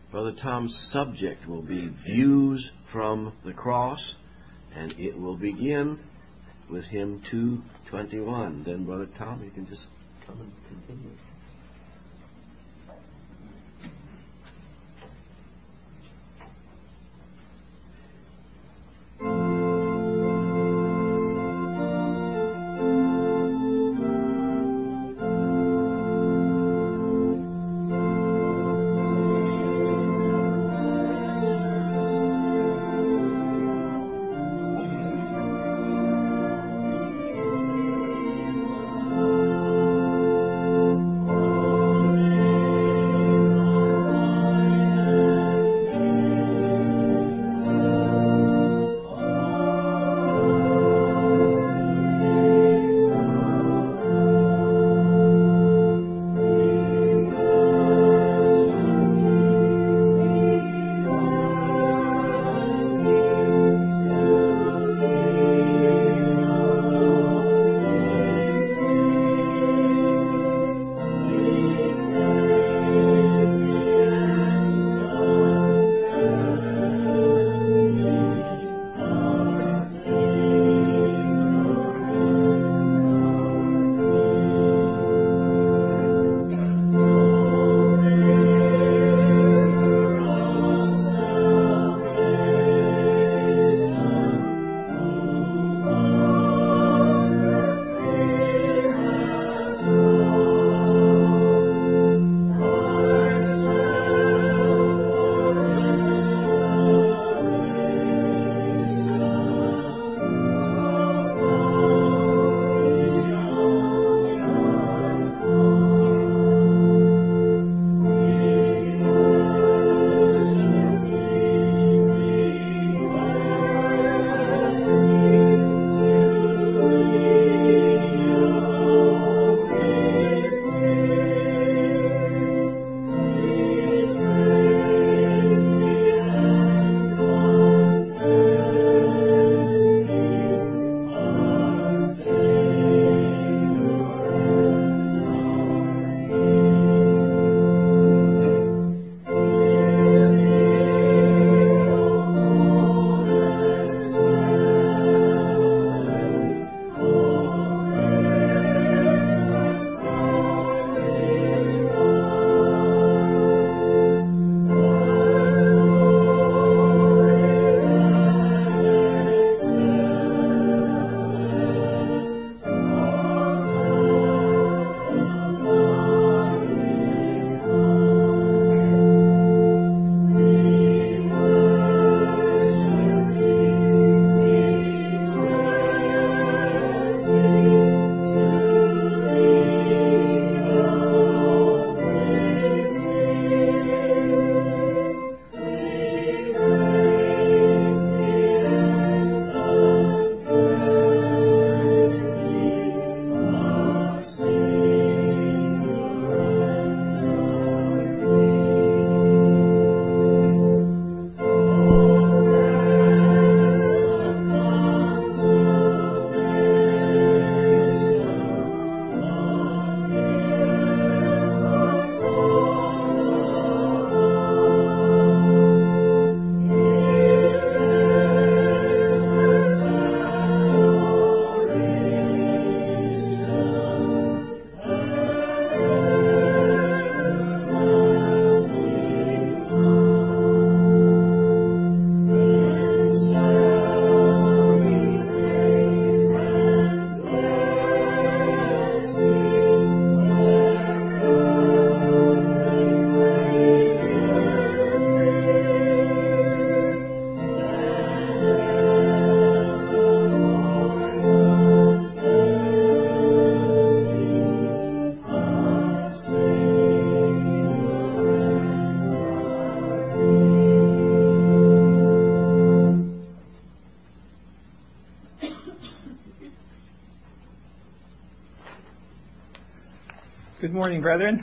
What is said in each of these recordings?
Brother Tom's subject will be Views from the Cross, and it will begin with hymn 221. Then, Brother Tom, you can just come and continue. Good morning, brethren.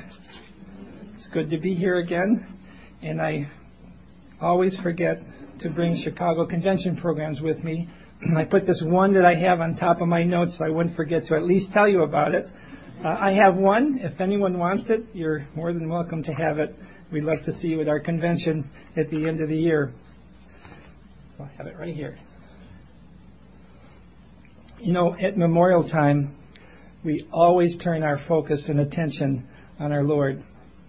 It's good to be here again. And I always forget to bring Chicago Convention programs with me. I put this one that I have on top of my notes so I wouldn't forget to at least tell you about it. I have one. If anyone wants it, you're more than welcome to have it. We'd love to see you at our convention at the end of the year. So I have it right here. You know, at memorial time, we always turn our focus and attention on our Lord.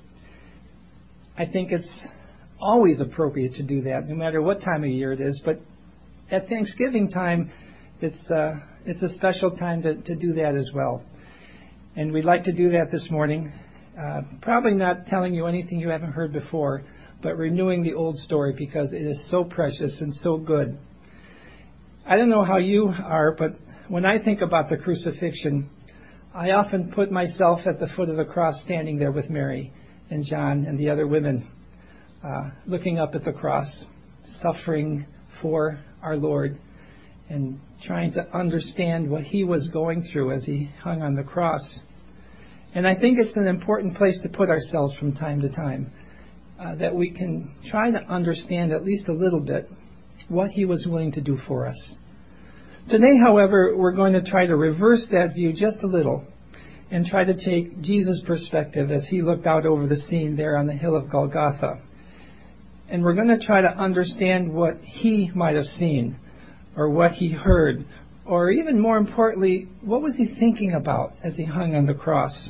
I think it's always appropriate to do that, no matter what time of year it is. But at Thanksgiving time, it's a special time to do that as well. And we'd like to do that this morning. Probably not telling you anything you haven't heard before, but renewing the old story because it is so precious and so good. I don't know how you are, but when I think about the crucifixion, I often put myself at the foot of the cross, standing there with Mary and John and the other women, looking up at the cross, suffering for our Lord and trying to understand what he was going through as he hung on the cross. And I think it's an important place to put ourselves from time to time, that we can try to understand at least a little bit what he was willing to do for us. Today, however, we're going to try to reverse that view just a little and try to take Jesus' perspective as he looked out over the scene there on the hill of Golgotha. And we're going to try to understand what he might have seen or what he heard, or even more importantly, what was he thinking about as he hung on the cross.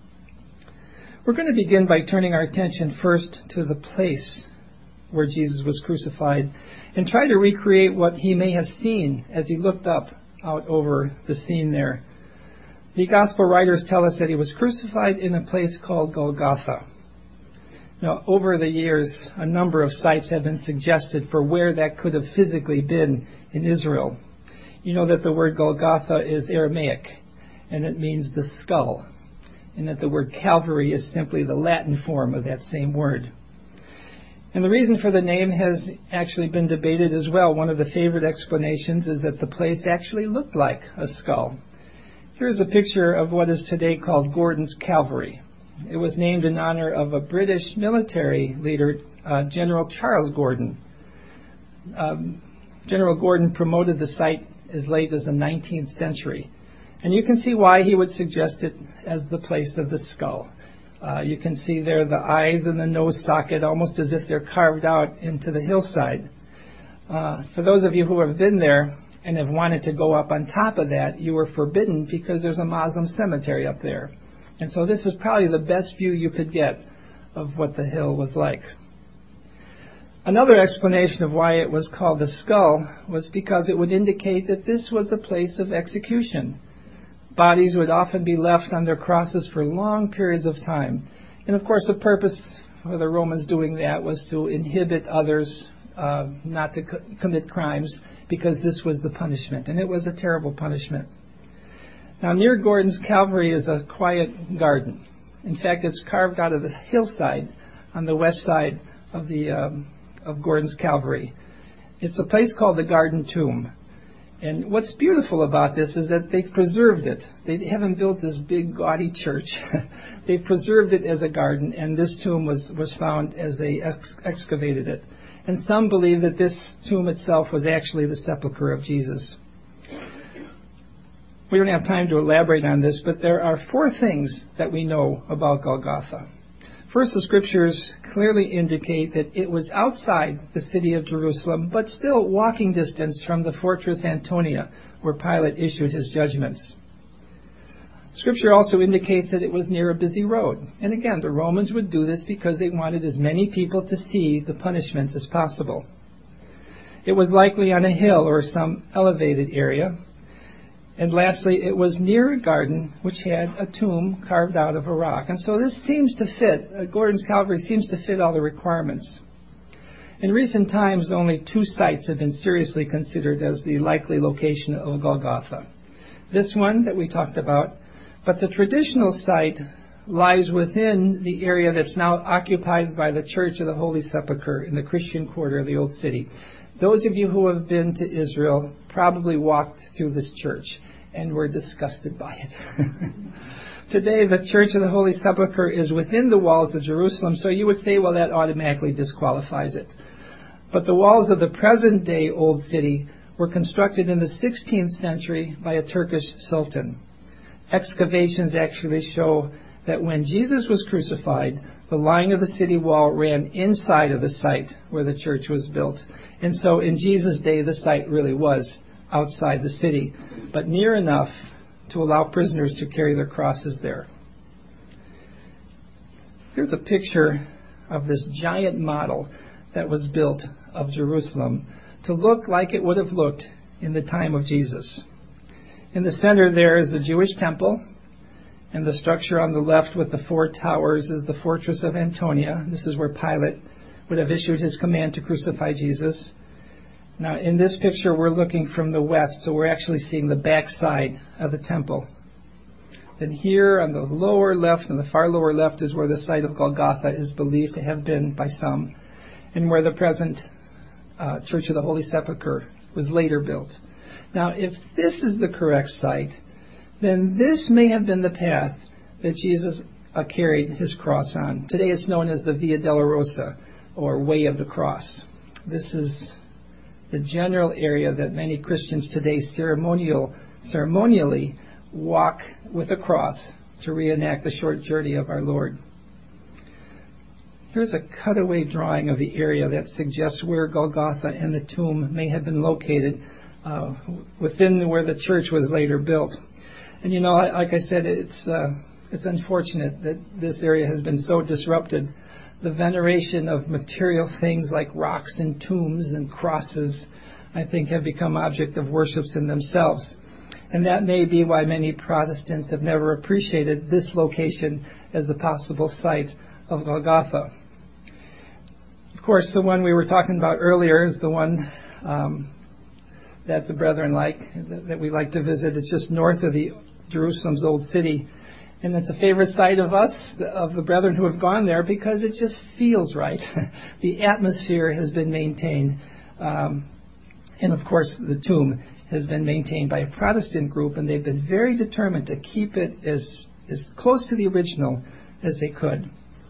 We're going to begin by turning our attention first to the place where Jesus was crucified and try to recreate what he may have seen as he looked up out over the scene there. The gospel writers tell us that he was crucified in a place called Golgotha. Now, over the years, a number of sites have been suggested for where that could have physically been in Israel. You know that the word Golgotha is Aramaic, and it means the skull, and that the word Calvary is simply the Latin form of that same word. And the reason for the name has actually been debated as well. One of the favorite explanations is that the place actually looked like a skull. Here's a picture of what is today called Gordon's Calvary. It was named in honor of a British military leader, General Charles Gordon. General Gordon promoted the site as late as the 19th century. And you can see why he would suggest it as the place of the skull. You can see there the eyes and the nose socket, almost as if they're carved out into the hillside. For those of you who have been there and have wanted to go up on top of that, you were forbidden because there's a Muslim cemetery up there. And so this is probably the best view you could get of what the hill was like. Another explanation of why it was called the skull was because it would indicate that this was a place of execution. Bodies would often be left on their crosses for long periods of time. And of course the purpose for the Romans doing that was to inhibit others not to commit crimes, because this was the punishment. And it was a terrible punishment. Now, near Gordon's Calvary is a quiet garden. In fact, it's carved out of the hillside on the west side of Gordon's Calvary. It's a place called the Garden Tomb. And what's beautiful about this is that they've preserved it. They haven't built this big, gaudy church. They've preserved it as a garden, and this tomb was found as they excavated it. And some believe that this tomb itself was actually the sepulcher of Jesus. We don't have time to elaborate on this, but there are 4 things that we know about Golgotha. First, the scriptures clearly indicate that it was outside the city of Jerusalem, but still walking distance from the fortress Antonia, where Pilate issued his judgments. Scripture also indicates that it was near a busy road. And again, the Romans would do this because they wanted as many people to see the punishments as possible. It was likely on a hill or some elevated area. And lastly, it was near a garden which had a tomb carved out of a rock. And so this seems to fit, Gordon's Calvary seems to fit all the requirements. In recent times, only 2 sites have been seriously considered as the likely location of Golgotha. This one that we talked about, but the traditional site lies within the area that's now occupied by the Church of the Holy Sepulchre in the Christian quarter of the Old City. Those of you who have been to Israel probably walked through this church and were disgusted by it. Today, the Church of the Holy Sepulchre is within the walls of Jerusalem, so you would say, well, that automatically disqualifies it. But the walls of the present-day Old City were constructed in the 16th century by a Turkish sultan. excavations actually show that when Jesus was crucified, the line of the city wall ran inside of the site where the church was built. And so in Jesus' day, the site really was outside the city, but near enough to allow prisoners to carry their crosses there. Here's a picture of this giant model that was built of Jerusalem to look like it would have looked in the time of Jesus. In the center there is the Jewish temple, and the structure on the left with the 4 towers is the fortress of Antonia. This is where Pilate would have issued his command to crucify Jesus. Now, in this picture, we're looking from the west, so we're actually seeing the back side of the temple. Then here on the lower left, and the far lower left, is where the site of Golgotha is believed to have been by some, and where the present Church of the Holy Sepulchre was later built. Now, if this is the correct site, then this may have been the path that Jesus carried his cross on. Today it's known as the Via Dolorosa, or Way of the Cross. This is the general area that many Christians today ceremonially walk with a cross to reenact the short journey of our Lord. Here's a cutaway drawing of the area that suggests where Golgotha and the tomb may have been located within where the church was later built. And you know, like I said, it's unfortunate that this area has been so disrupted. The veneration of material things like rocks and tombs and crosses, I think, have become object of worships in themselves. And that may be why many Protestants have never appreciated this location as the possible site of Golgotha. Of course, the one we were talking about earlier is the one that the brethren like, that we like to visit. It's just north of the Jerusalem's old city. And it's a favorite site of us, of the brethren who have gone there, because it just feels right. The atmosphere has been maintained. And of course, the tomb has been maintained by a Protestant group, and they've been very determined to keep it as close to the original as they could.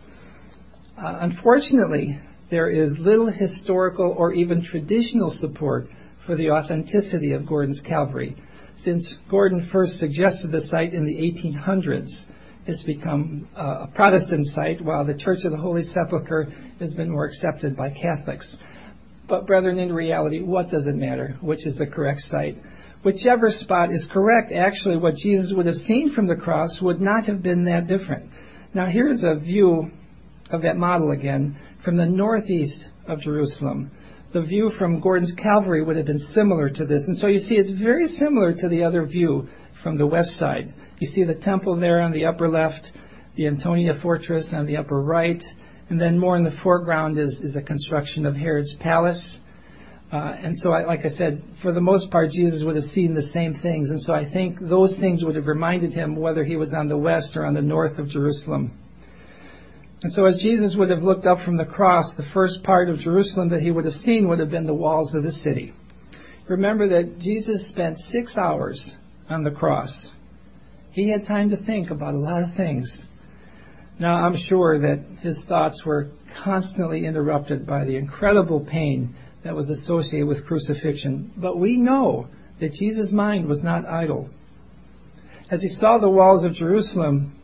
Unfortunately, there is little historical or even traditional support for the authenticity of Gordon's Calvary. Since Gordon first suggested the site in the 1800s, it's become a Protestant site, while the Church of the Holy Sepulchre has been more accepted by Catholics. But brethren, in reality, what does it matter? Which is the correct site? Whichever spot is correct, actually what Jesus would have seen from the cross would not have been that different. Now here's a view of that model again from the northeast of Jerusalem. The view from Gordon's Calvary would have been similar to this. And so you see it's very similar to the other view from the west side. You see the temple there on the upper left, the Antonia fortress on the upper right, and then more in the foreground is a construction of Herod's palace. And so, like I said, for the most part, Jesus would have seen the same things. And so I think those things would have reminded him whether he was on the west or on the north of Jerusalem. And so as Jesus would have looked up from the cross, the first part of Jerusalem that he would have seen would have been the walls of the city. Remember that Jesus spent 6 hours on the cross. He had time to think about a lot of things. Now, I'm sure that his thoughts were constantly interrupted by the incredible pain that was associated with crucifixion. But we know that Jesus' mind was not idle. As he saw the walls of Jerusalem,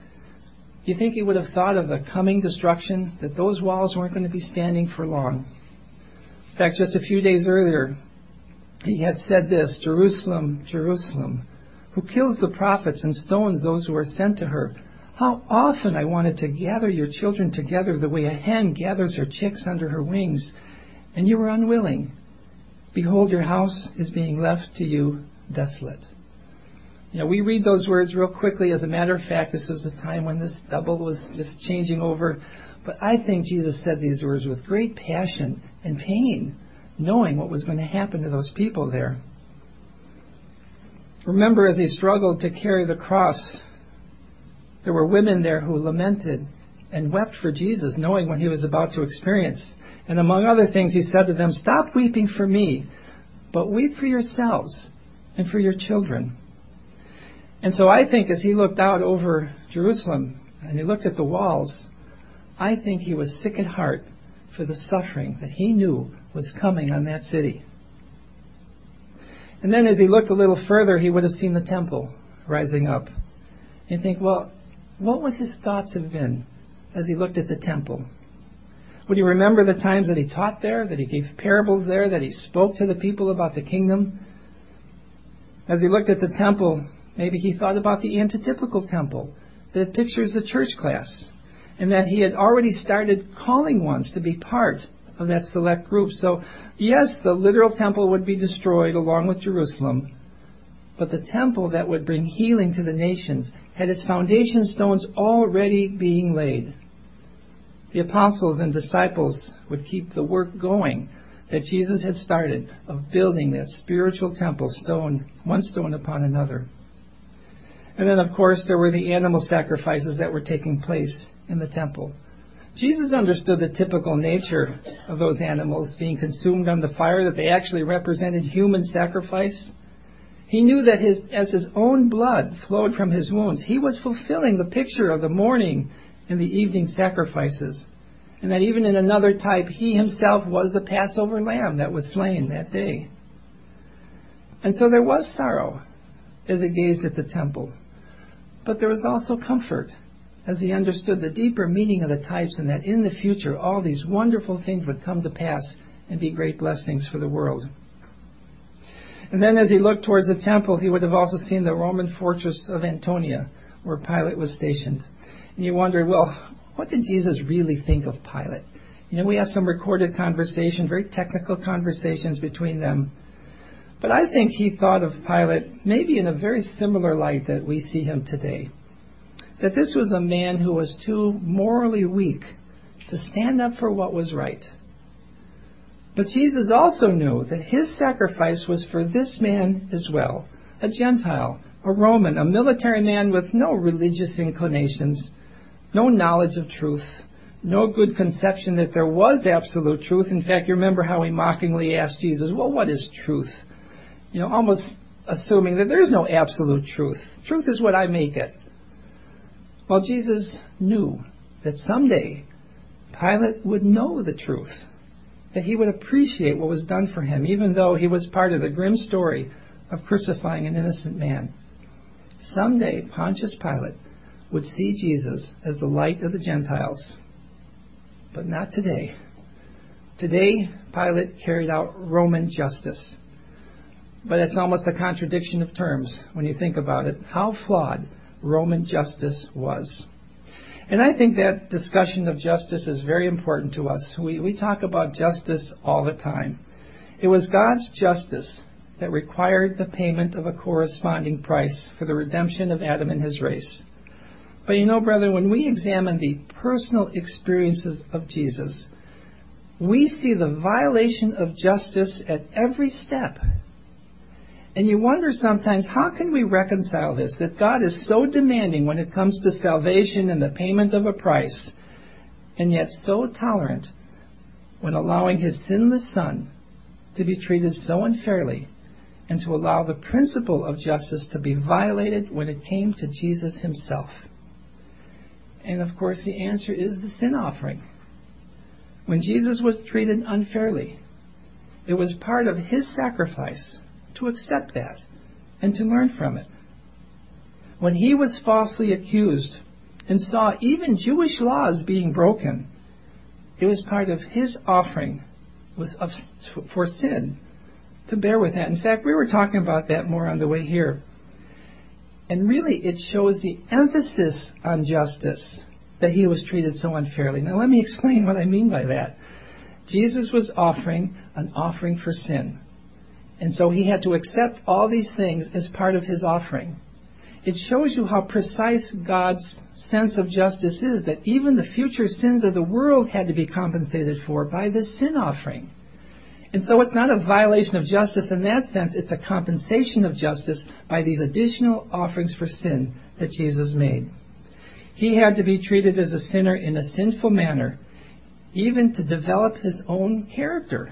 you think he would have thought of the coming destruction, that those walls weren't going to be standing for long. In fact, just a few days earlier, he had said this, "Jerusalem, Jerusalem, who kills the prophets and stones those who are sent to her. How often I wanted to gather your children together the way a hen gathers her chicks under her wings, and you were unwilling. Behold, your house is being left to you desolate." You know, we read those words real quickly. As a matter of fact, this was a time when this double was just changing over. But I think Jesus said these words with great passion and pain, knowing what was going to happen to those people there. Remember, as he struggled to carry the cross, there were women there who lamented and wept for Jesus, knowing what he was about to experience. And among other things, he said to them, "Stop weeping for me, but weep for yourselves and for your children." And so I think as he looked out over Jerusalem and he looked at the walls, I think he was sick at heart for the suffering that he knew was coming on that city. And then as he looked a little further, he would have seen the temple rising up. You think, well, what would his thoughts have been as he looked at the temple? Would he remember the times that he taught there, that he gave parables there, that he spoke to the people about the kingdom? As he looked at the temple, maybe he thought about the antitypical temple that pictures the church class, and that he had already started calling ones to be part of that select group. So, yes, the literal temple would be destroyed along with Jerusalem, but the temple that would bring healing to the nations had its foundation stones already being laid. The apostles and disciples would keep the work going that Jesus had started of building that spiritual temple, one stone upon another. And then, of course, there were the animal sacrifices that were taking place in the temple. Jesus understood the typical nature of those animals being consumed on the fire, that they actually represented human sacrifice. He knew that as his own blood flowed from his wounds, he was fulfilling the picture of the morning and the evening sacrifices. And that even in another type, he himself was the Passover lamb that was slain that day. And so there was sorrow as he gazed at the temple. But there was also comfort as he understood the deeper meaning of the types, and that in the future all these wonderful things would come to pass and be great blessings for the world. And then as he looked towards the temple, he would have also seen the Roman fortress of Antonia, where Pilate was stationed. And you wonder, well, what did Jesus really think of Pilate? You know, we have some recorded conversation, very technical conversations between them. But I think he thought of Pilate maybe in a very similar light that we see him today. That this was a man who was too morally weak to stand up for what was right. But Jesus also knew that his sacrifice was for this man as well, a Gentile, a Roman, a military man with no religious inclinations, no knowledge of truth, no good conception that there was absolute truth. In fact, you remember how he mockingly asked Jesus, well, what is truth? You know, almost assuming that there's no absolute truth. Truth is what I make it. Well, Jesus knew that someday Pilate would know the truth, that he would appreciate what was done for him, even though he was part of the grim story of crucifying an innocent man. Someday Pontius Pilate would see Jesus as the light of the Gentiles. But not today. Today, Pilate carried out Roman justice. But it's almost a contradiction of terms when you think about it, how flawed Roman justice was. And I think that discussion of justice is very important to us. We talk about justice all the time. It was God's justice that required the payment of a corresponding price for the redemption of Adam and his race. But you know, brother, when we examine the personal experiences of Jesus, we see the violation of justice at every step. And you wonder sometimes, how can we reconcile this? That God is so demanding when it comes to salvation and the payment of a price, and yet so tolerant when allowing his sinless Son to be treated so unfairly, and to allow the principle of justice to be violated when it came to Jesus himself. And of course the answer is the sin offering. When Jesus was treated unfairly, it was part of his sacrifice to accept that and to learn from it. When he was falsely accused and saw even Jewish laws being broken, it was part of his offering for sin to bear with that. In fact, we were talking about that more on the way here. And really it shows the emphasis on justice that he was treated so unfairly. Now let me explain what I mean by that. Jesus was offering an offering for sin. And so he had to accept all these things as part of his offering. It shows you how precise God's sense of justice is, that even the future sins of the world had to be compensated for by this sin offering. And so it's not a violation of justice in that sense, it's a compensation of justice by these additional offerings for sin that Jesus made. He had to be treated as a sinner in a sinful manner, even to develop his own character.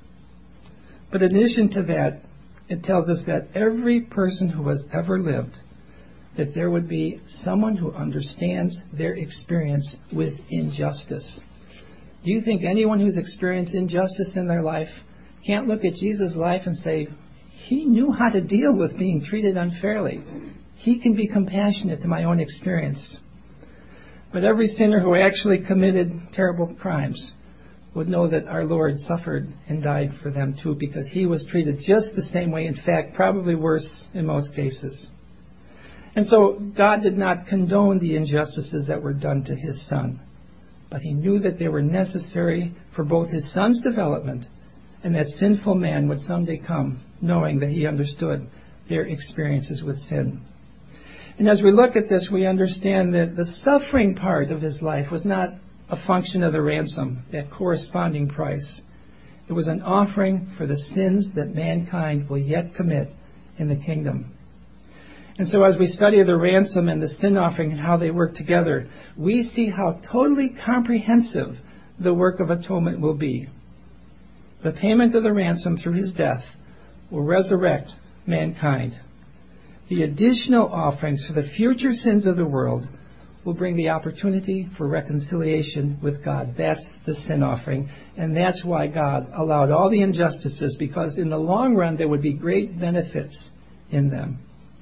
But in addition to that, it tells us that every person who has ever lived, that there would be someone who understands their experience with injustice. Do you think anyone who's experienced injustice in their life can't look at Jesus' life and say, he knew how to deal with being treated unfairly? He can be compassionate to my own experience. But every sinner who actually committed terrible crimes would know that our Lord suffered and died for them too, because he was treated just the same way, in fact, probably worse in most cases. And so God did not condone the injustices that were done to his Son, but he knew that they were necessary for both his Son's development and that sinful man would someday come, knowing that he understood their experiences with sin. And as we look at this, we understand that the suffering part of his life was not a function of the ransom, that corresponding price. It was an offering for the sins that mankind will yet commit in the kingdom. And so as we study the ransom and the sin offering and how they work together, we see how totally comprehensive the work of atonement will be. The payment of the ransom through his death will resurrect mankind. The additional offerings for the future sins of the world will bring the opportunity for reconciliation with God. That's the sin offering. And that's why God allowed all the injustices, because in the long run there would be great benefits in them.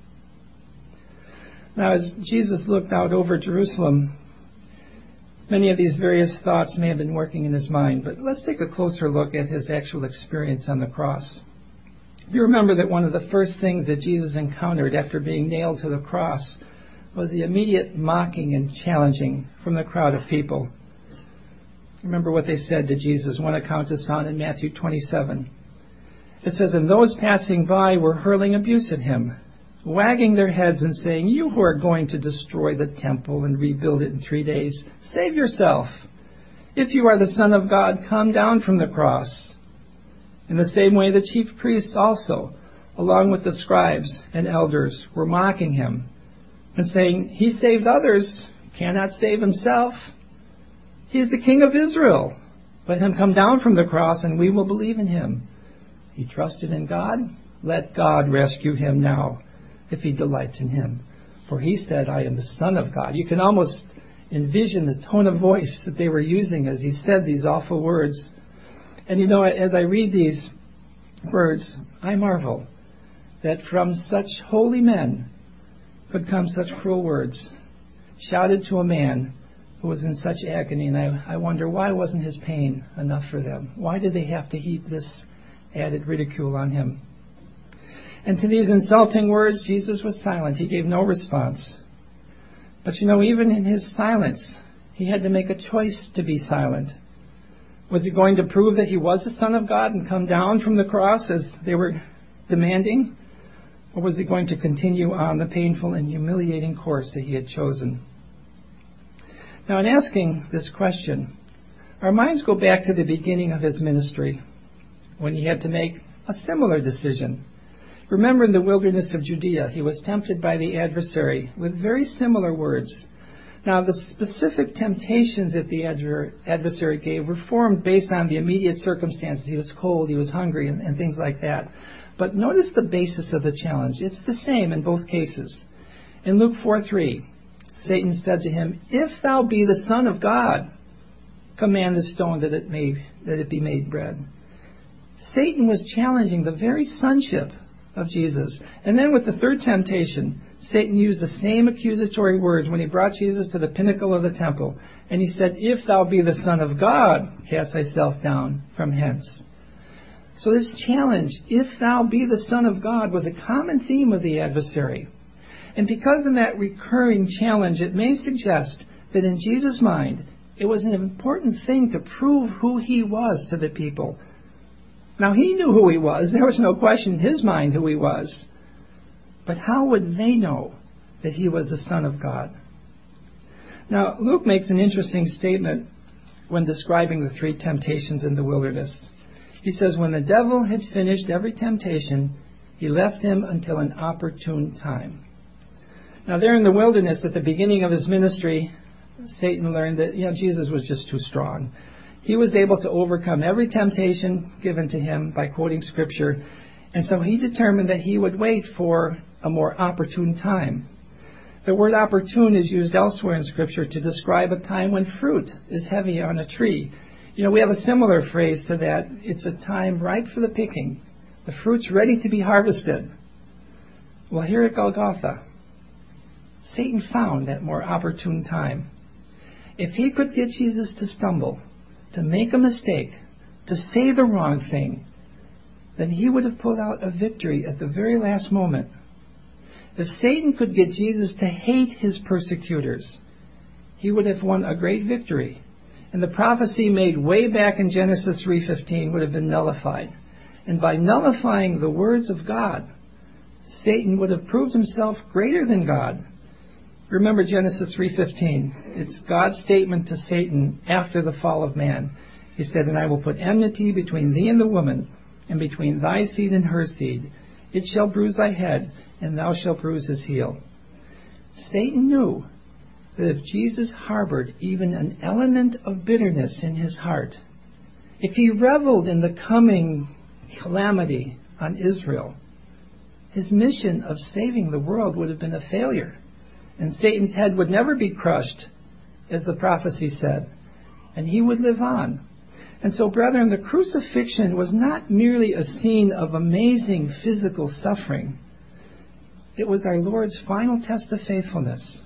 Now, as Jesus looked out over Jerusalem, many of these various thoughts may have been working in his mind, but let's take a closer look at his actual experience on the cross. You remember that one of the first things that Jesus encountered after being nailed to the cross was the immediate mocking and challenging from the crowd of people. Remember what they said to Jesus. One account is found in Matthew 27. It says, "And those passing by were hurling abuse at him, wagging their heads and saying, 'You who are going to destroy the temple and rebuild it in 3 days, save yourself. If you are the Son of God, come down from the cross.' In the same way, the chief priests also, along with the scribes and elders, were mocking him and saying, 'He saved others, cannot save himself. He is the King of Israel. Let him come down from the cross and we will believe in him. He trusted in God. Let God rescue him now, if he delights in him. For he said, I am the Son of God.'" You can almost envision the tone of voice that they were using as he said these awful words. And you know, as I read these words, I marvel that from such holy men could come such cruel words, shouted to a man who was in such agony. And I wonder, why wasn't his pain enough for them? Why did they have to heap this added ridicule on him? And to these insulting words, Jesus was silent. He gave no response. But you know, even in his silence, he had to make a choice to be silent. Was he going to prove that he was the Son of God and come down from the cross as they were demanding? Or was he going to continue on the painful and humiliating course that he had chosen? Now, in asking this question, our minds go back to the beginning of his ministry, when he had to make a similar decision. Remember, in the wilderness of Judea, he was tempted by the adversary with very similar words. Now, the specific temptations that the adversary gave were formed based on the immediate circumstances. He was cold, he was hungry, and things like that. But notice the basis of the challenge. It's the same in both cases. In Luke 4:3, Satan said to him, "If thou be the Son of God, command the stone that it be made bread." Satan was challenging the very sonship of Jesus. And then with the third temptation, Satan used the same accusatory words when he brought Jesus to the pinnacle of the temple. And he said, "If thou be the Son of God, cast thyself down from hence." So this challenge, "if thou be the Son of God," was a common theme of the adversary. And because of that recurring challenge, it may suggest that in Jesus' mind, it was an important thing to prove who he was to the people. Now, he knew who he was. There was no question in his mind who he was. But how would they know that he was the Son of God? Now, Luke makes an interesting statement when describing the 3 temptations in the wilderness. He says, when the devil had finished every temptation, he left him until an opportune time. Now, there in the wilderness, at the beginning of his ministry, Satan learned that, Jesus was just too strong. He was able to overcome every temptation given to him by quoting Scripture. And so he determined that he would wait for a more opportune time. The word opportune is used elsewhere in Scripture to describe a time when fruit is heavy on a tree. We have a similar phrase to that. It's a time ripe for the picking. The fruit's ready to be harvested. Well, here at Golgotha, Satan found that more opportune time. If he could get Jesus to stumble, to make a mistake, to say the wrong thing, then he would have pulled out a victory at the very last moment. If Satan could get Jesus to hate his persecutors, he would have won a great victory. And the prophecy made way back in Genesis 3:15 would have been nullified. And by nullifying the words of God, Satan would have proved himself greater than God. Remember Genesis 3:15. It's God's statement to Satan after the fall of man. He said, "And I will put enmity between thee and the woman, and between thy seed and her seed. It shall bruise thy head, and thou shalt bruise his heel." Satan knew that if Jesus harbored even an element of bitterness in his heart, if he reveled in the coming calamity on Israel, his mission of saving the world would have been a failure, and Satan's head would never be crushed, as the prophecy said, and he would live on. And so, brethren, the crucifixion was not merely a scene of amazing physical suffering. It was our Lord's final test of faithfulness.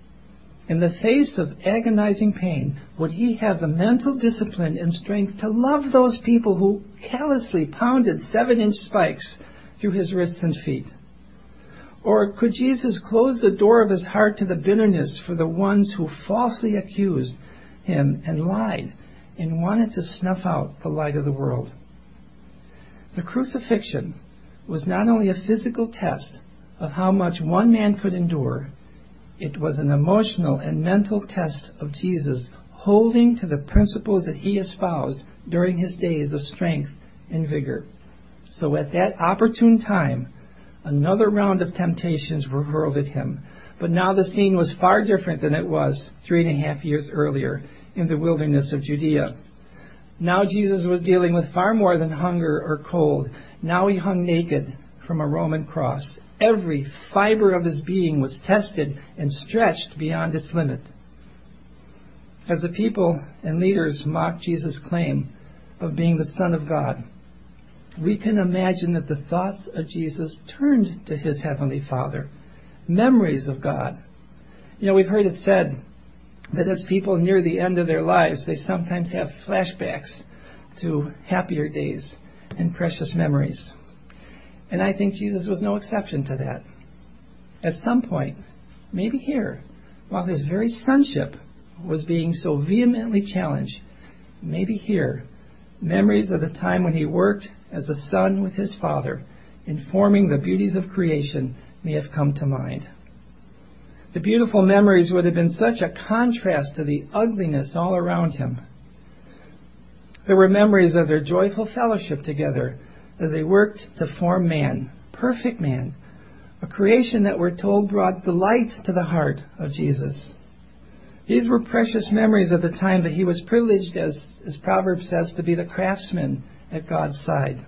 In the face of agonizing pain, would he have the mental discipline and strength to love those people who callously pounded 7-inch spikes through his wrists and feet? Or could Jesus close the door of his heart to the bitterness for the ones who falsely accused him and lied and wanted to snuff out the light of the world? The crucifixion was not only a physical test of how much one man could endure, it was an emotional and mental test of Jesus holding to the principles that he espoused during his days of strength and vigor. So at that opportune time, another round of temptations were hurled at him. But now the scene was far different than it was 3.5 years earlier in the wilderness of Judea. Now Jesus was dealing with far more than hunger or cold. Now he hung naked from a Roman cross. Every fiber of his being was tested and stretched beyond its limit. As the people and leaders mocked Jesus' claim of being the Son of God, we can imagine that the thoughts of Jesus turned to his Heavenly Father, memories of God. You know, we've heard it said that as people near the end of their lives, they sometimes have flashbacks to happier days and precious memories. And I think Jesus was no exception to that. At some point, maybe here, while his very sonship was being so vehemently challenged, maybe here, memories of the time when he worked as a son with his Father, informing the beauties of creation, may have come to mind. The beautiful memories would have been such a contrast to the ugliness all around him. There were memories of their joyful fellowship together as they worked to form man, perfect man, a creation that we're told brought delight to the heart of Jesus. These were precious memories of the time that he was privileged, as Proverbs says, to be the craftsman at God's side.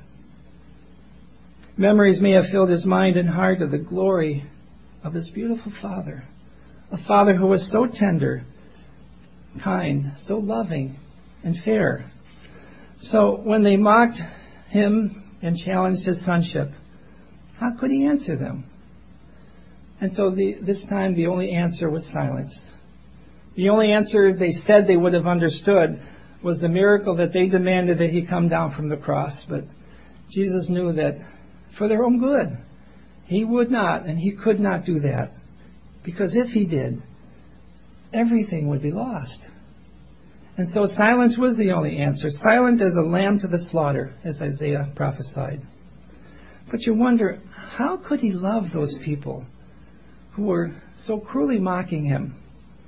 Memories may have filled his mind and heart of the glory of his beautiful Father, a Father who was so tender, kind, so loving, and fair. So when they mocked him and challenged his sonship, how could he answer them? And so this time the only answer was silence. The only answer they said they would have understood was the miracle that they demanded that he come down from the cross. But Jesus knew that for their own good, he would not and he could not do that. Because if he did, everything would be lost. And so silence was the only answer. Silent as a lamb to the slaughter, as Isaiah prophesied. But you wonder, how could he love those people who were so cruelly mocking him?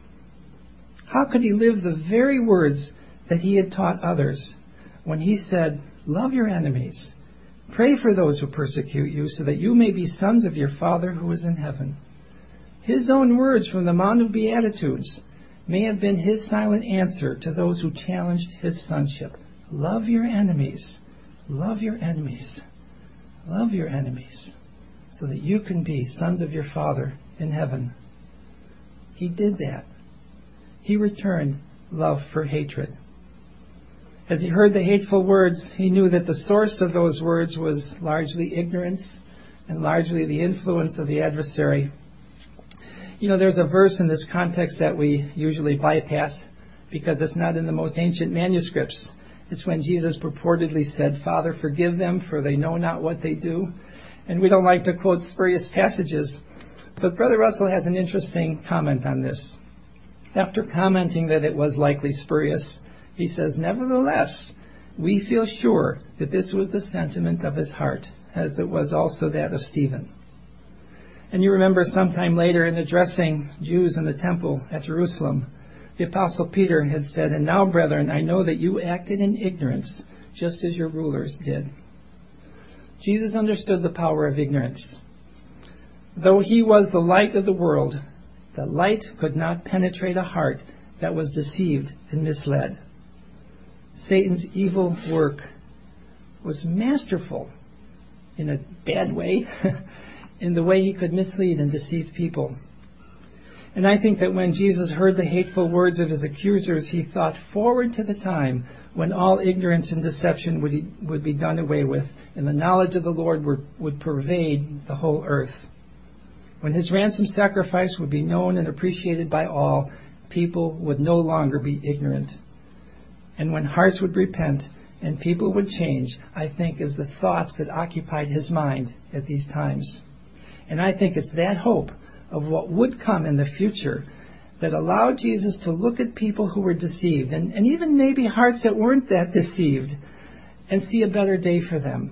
How could he live the very words that he had taught others when he said, "Love your enemies, pray for those who persecute you, so that you may be sons of your Father who is in heaven"? His own words from the Mount of Beatitudes may have been his silent answer to those who challenged his sonship. Love your enemies, love your enemies, love your enemies, so that you can be sons of your Father in heaven. He did that. He returned love for hatred. As he heard the hateful words, he knew that the source of those words was largely ignorance and largely the influence of the adversary. There's a verse in this context that we usually bypass because it's not in the most ancient manuscripts. It's when Jesus purportedly said, "Father, forgive them, for they know not what they do." And we don't like to quote spurious passages. But Brother Russell has an interesting comment on this. After commenting that it was likely spurious, he says, "Nevertheless, we feel sure that this was the sentiment of his heart, as it was also that of Stephen." And you remember sometime later in addressing Jews in the temple at Jerusalem, the Apostle Peter had said, "And now, brethren, I know that you acted in ignorance, just as your rulers did." Jesus understood the power of ignorance. Though he was the light of the world, the light could not penetrate a heart that was deceived and misled. Satan's evil work was masterful in a bad way, in the way he could mislead and deceive people. And I think that when Jesus heard the hateful words of his accusers, he thought forward to the time when all ignorance and deception would be done away with, and the knowledge of the Lord would pervade the whole earth. When his ransom sacrifice would be known and appreciated by all, people would no longer be ignorant. And when hearts would repent and people would change, I think is the thoughts that occupied his mind at these times. And I think it's that hope of what would come in the future that allowed Jesus to look at people who were deceived, and even maybe hearts that weren't that deceived, and see a better day for them.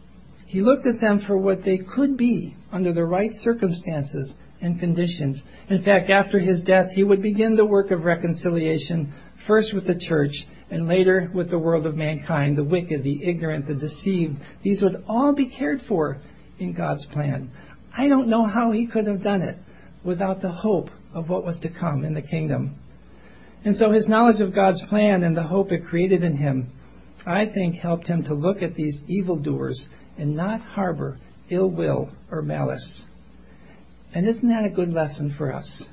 He looked at them for what they could be under the right circumstances and conditions. In fact, after his death, he would begin the work of reconciliation, first with the church, and later with the world of mankind, the wicked, the ignorant, the deceived. These would all be cared for in God's plan. I don't know how he could have done it without the hope of what was to come in the kingdom. And so his knowledge of God's plan and the hope it created in him, I think, helped him to look at these evildoers and not harbor ill will or malice. And isn't that a good lesson for us?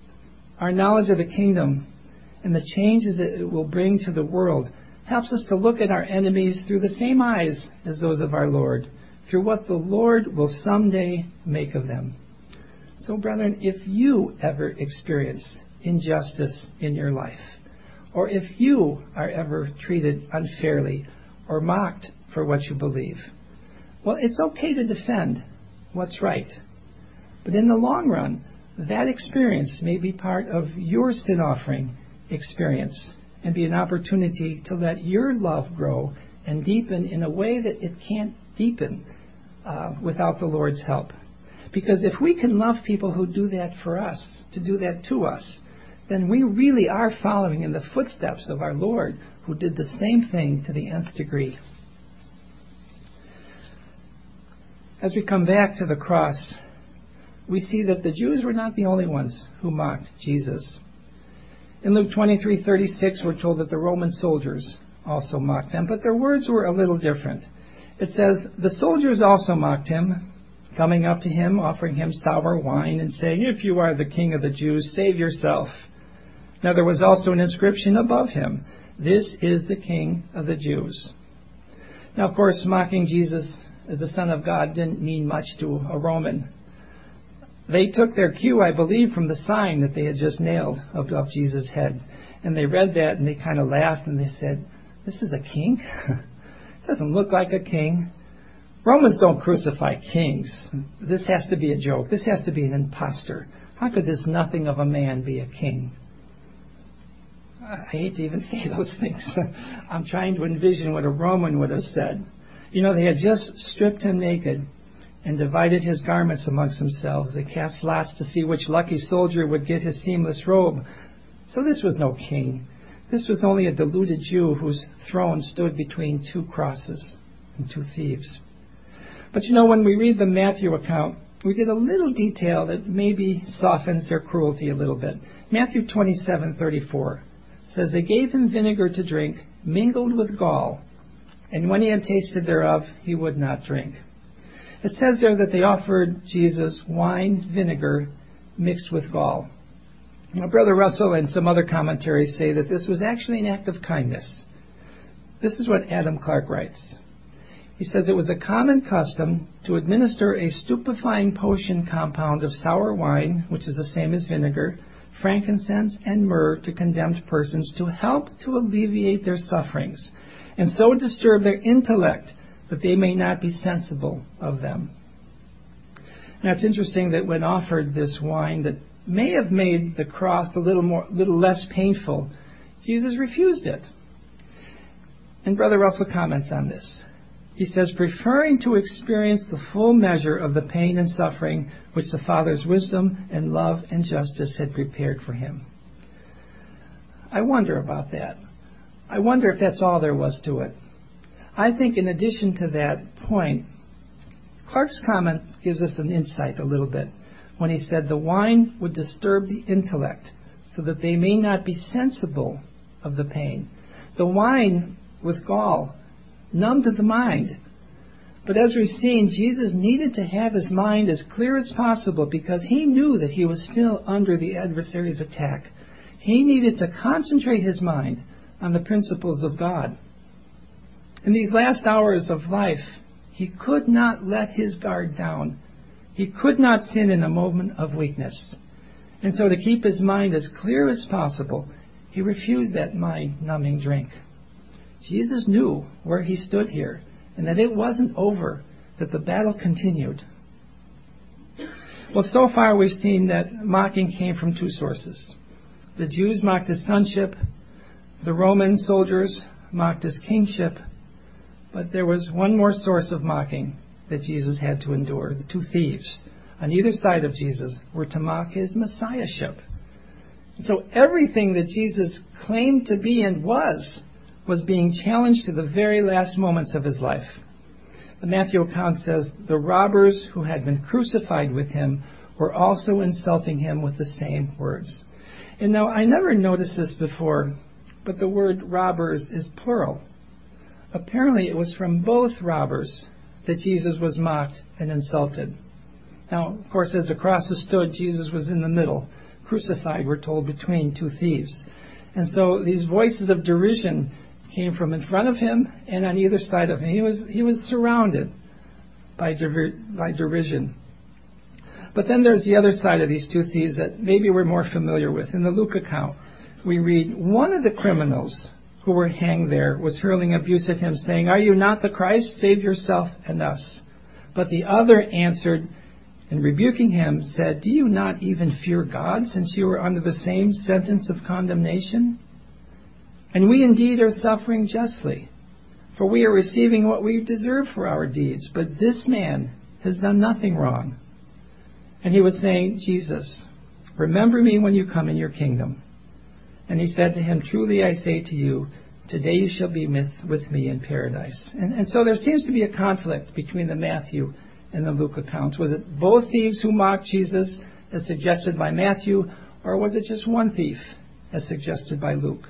Our knowledge of the kingdom and the changes it will bring to the world helps us to look at our enemies through the same eyes as those of our Lord, through what the Lord will someday make of them. So, brethren, if you ever experience injustice in your life, or if you are ever treated unfairly or mocked for what you believe, well, it's okay to defend what's right. But in the long run, that experience may be part of your sin offering experience and be an opportunity to let your love grow and deepen in a way that it can't deepen without the Lord's help. Because if we can love people who do that for us, to do that to us, then we really are following in the footsteps of our Lord, who did the same thing to the nth degree. As we come back to the cross, we see that the Jews were not the only ones who mocked Jesus. In Luke 23:36, we're told that the Roman soldiers also mocked them, but their words were a little different. It says, "The soldiers also mocked him, coming up to him, offering him sour wine, and saying, 'If you are the king of the Jews, save yourself.' Now there was also an inscription above him, 'This is the King of the Jews.'" Now, of course, mocking Jesus as the Son of God didn't mean much to a Roman. They took their cue, I believe, from the sign that they had just nailed above Jesus' head. And they read that and they kind of laughed and they said, "This is a king? Doesn't look like a king. Romans don't crucify kings. This has to be a joke. This has to be an imposter. How could this nothing of a man be a king?" I hate to even say those things. I'm trying to envision what a Roman would have said. They had just stripped him naked and divided his garments amongst themselves. They cast lots to see which lucky soldier would get his seamless robe. So this was no king. This was only a deluded Jew whose throne stood between two crosses and two thieves. But when we read the Matthew account, we get a little detail that maybe softens their cruelty a little bit. Matthew 27:34 says, "They gave him vinegar to drink, mingled with gall, and when he had tasted thereof, he would not drink." It says there that they offered Jesus wine vinegar mixed with gall. Now, Brother Russell and some other commentaries say that this was actually an act of kindness. This is what Adam Clark writes. He says it was a common custom to administer a stupefying potion compound of sour wine, which is the same as vinegar, frankincense, and myrrh to condemned persons to help to alleviate their sufferings, and so disturb their intellect that they may not be sensible of them. Now it's interesting that when offered this wine that may have made the cross a little less painful, Jesus refused it. And Brother Russell comments on this. He says, preferring to experience the full measure of the pain and suffering which the Father's wisdom and love and justice had prepared for him. I wonder about that. I wonder if that's all there was to it. I think in addition to that point, Clark's comment gives us an insight a little bit when he said the wine would disturb the intellect so that they may not be sensible of the pain. The wine with gall numbed the mind. But as we've seen, Jesus needed to have his mind as clear as possible because he knew that he was still under the adversary's attack. He needed to concentrate his mind on the principles of God. In these last hours of life, he could not let his guard down. He could not sin in a moment of weakness. And so to keep his mind as clear as possible, he refused that mind-numbing drink. Jesus knew where he stood here and that it wasn't over, that the battle continued. Well, so far we've seen that mocking came from two sources. The Jews mocked his sonship. The Roman soldiers mocked his kingship. But there was one more source of mocking that Jesus had to endure. The two thieves on either side of Jesus were to mock his messiahship. So everything that Jesus claimed to be and was being challenged to the very last moments of his life. The Matthew account says, the robbers who had been crucified with him were also insulting him with the same words. And now, I never noticed this before, but the word robbers is plural. Apparently, it was from both robbers that Jesus was mocked and insulted. Now, of course, as the crosses stood, Jesus was in the middle, crucified, we're told, between two thieves. And so these voices of derision came from in front of him and on either side of him. He was surrounded by derision. But then there's the other side of these two thieves that maybe we're more familiar with. In the Luke account, we read, one of the criminals who were hanged there was hurling abuse at him, saying, "Are you not the Christ? Save yourself and us." But the other answered, and rebuking him, said, "Do you not even fear God, since you are under the same sentence of condemnation? And we indeed are suffering justly, for we are receiving what we deserve for our deeds. But this man has done nothing wrong." And he was saying, "Jesus, remember me when you come in your kingdom." And he said to him, "Truly I say to you, today you shall be with me in paradise." And so there seems to be a conflict between the Matthew and the Luke accounts. Was it both thieves who mocked Jesus, as suggested by Matthew, or was it just one thief, as suggested by Luke?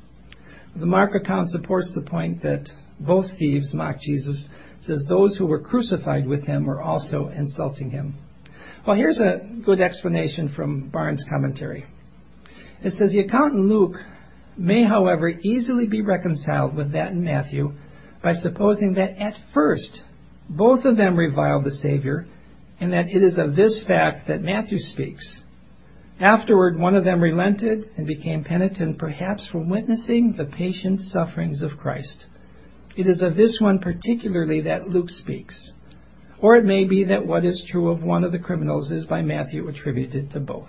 The Mark account supports the point that both thieves mocked Jesus. It says those who were crucified with him were also insulting him. Well, here's a good explanation from Barnes' commentary. It says the account in Luke may, however, easily be reconciled with that in Matthew by supposing that at first both of them reviled the Savior, and that it is of this fact that Matthew speaks. Afterward, one of them relented and became penitent, perhaps from witnessing the patient sufferings of Christ. It is of this one particularly that Luke speaks. Or it may be that what is true of one of the criminals is by Matthew attributed to both.